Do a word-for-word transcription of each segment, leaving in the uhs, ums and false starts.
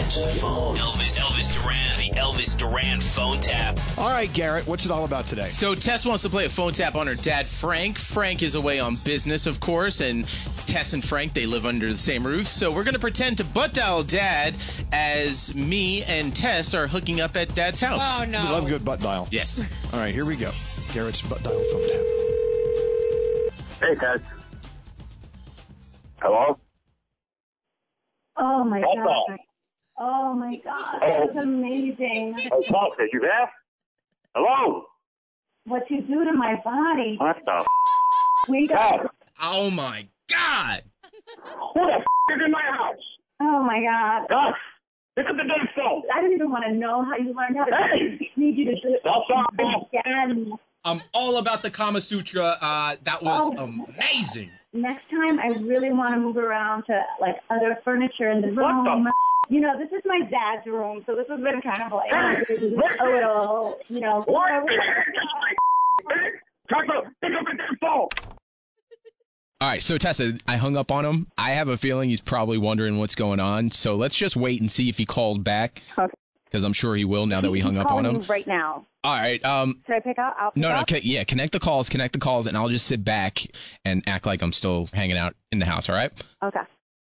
Answer the phone. Elvis, Elvis Duran, the Elvis Duran phone tap. All right, Garrett, what's it all about today? So Tess wants to play a phone tap on her dad, Frank. Frank is away on business, of course, and Tess and Frank, they live under the same roof. So we're going to pretend to butt dial Dad as me and Tess are hooking up at Dad's house. Oh, no. We love a good butt dial. Yes. All right, here we go. Garrett's butt dial phone tap. Hey, Ted. Hello? Oh, my Hold God. on. Oh, my God. Oh. That's amazing. Hey, Walter, you there? Hello? What you do to my body. What the f***? We got... Ted, Oh, my God. who the f*** is in my house? Oh, my God. Gus, pick up the damn phone. I don't even want to know how you learned how to... Hey! I need you to do it Stop talking. again. I'm all about the Kama Sutra. Uh, that was Oh. amazing. Next time, I really want to move around to, like, other furniture in the room. What the f***? You know, this is my dad's room, so this has been kind of like Hey, a little, you know... What? Talk about, pick up the damn phone. All right, so Tessa, I hung up on him. I have a feeling he's probably wondering what's going on. So let's just wait and see if he calls back. Okay. Because I'm sure he will now that we hung up on him. right now. All right. Um. Should I pick out? I'll pick No, no. up? Okay, yeah, connect the calls, connect the calls, and I'll just sit back and act like I'm still hanging out in the house. All right? Okay.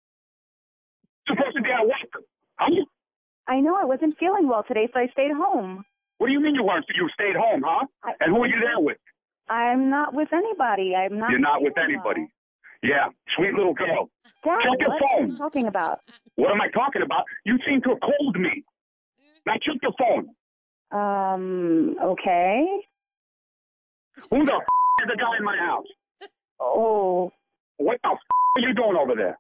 You're supposed to be at work. Huh? I know I wasn't feeling well today, so I stayed home. What do you mean you weren't? You stayed home, huh? I- And who are you there with? I'm not with anybody. I'm not. You're not with feeling anybody. Yeah, sweet little girl. well. Dad, Check your what are you phone. talking about? What am I talking about? You seem to have called me. Now check your phone. Um. Okay. Who the f*** is the guy in my house? Oh. What the f*** are you doing over there?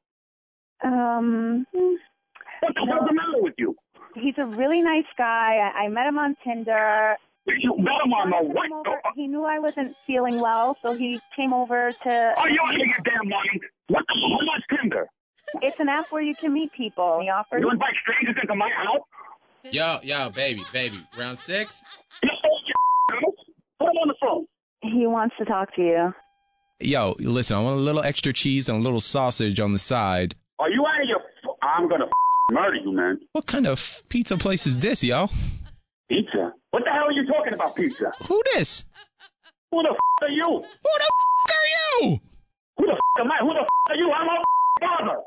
Um. What the hell's the matter with you? He's a really nice guy. I, I met him on Tinder. You met him on the He what? came over- He knew I wasn't feeling well, so he came over to. Are you out of your damn mind? What the hell is Tinder? It's an app where you can meet people. He offered. You invite strangers into my house? Yo, yo, baby, baby. Round six. You hold your house? Put him on the phone. He wants to talk to you. Yo, listen, I want a little extra cheese and a little sausage on the side. Are you out of your... F- I'm going to f- murder you, man. What kind of pizza place is this, yo? Pizza? What the hell are you talking about, pizza? Who this? Who the f*** are you? Who the f- are you? Who the f*** am I? Who the f*** are you? I'm a father.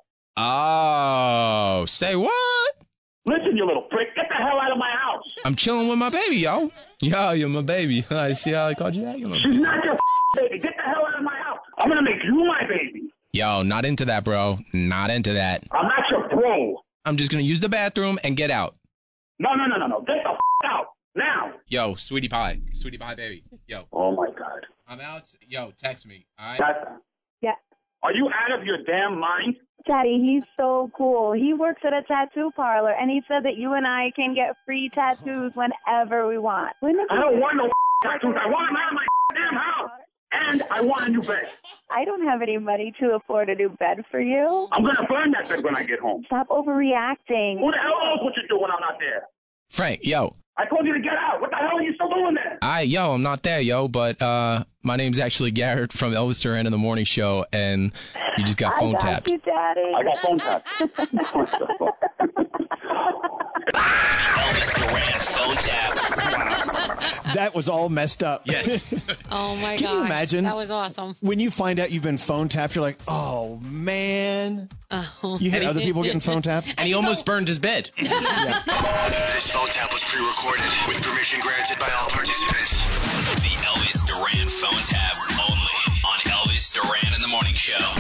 Oh, say what? Listen, you little prick. Get the hell out of my house. I'm chilling with my baby, yo. Yo, you're my baby. I see how I called you that? You're my baby. She's not your f- baby. Get the hell out of my house. I'm going to make you my baby. Yo, not into that, bro. Not into that. I'm not your bro. I'm just going to use the bathroom and get out. No, no, no, no, no. Get the f- out. Now. Yo, sweetie pie. Sweetie pie, baby. Yo, Oh, my God. I'm out. Yo, text me, all right? That's... Yeah. Are you out of your damn mind? Daddy, he's so cool. He works at a tattoo parlor, and he said that you and I can get free tattoos whenever we want. Wouldn't it be I don't good? want no f- tattoos. I want them out of my damn house. And I want a new bed. I don't have any money to afford a new bed for you. I'm going to burn that bed when I get home. Stop overreacting. Who the hell knows what you do when I'm not there? Frank, yo. I told you to get out. What the hell are you still doing there? I, yo, I'm not there, yo, but uh, my name's actually Garrett from Elvis Duran in the Morning Show, and you just got phone I got tapped. you, Daddy. I got phone taps. Elvis Duran phone tap. That was all messed up. Yes. Oh, my Can gosh. you imagine? That was awesome. When you find out you've been phone tapped, you're like, oh, man. Oh. You hit other people getting phone tapped? And he almost burned his bed. This phone tap was pre-recorded with permission granted by all participants. The Elvis Duran phone tap only on Elvis Duran in the Morning Show.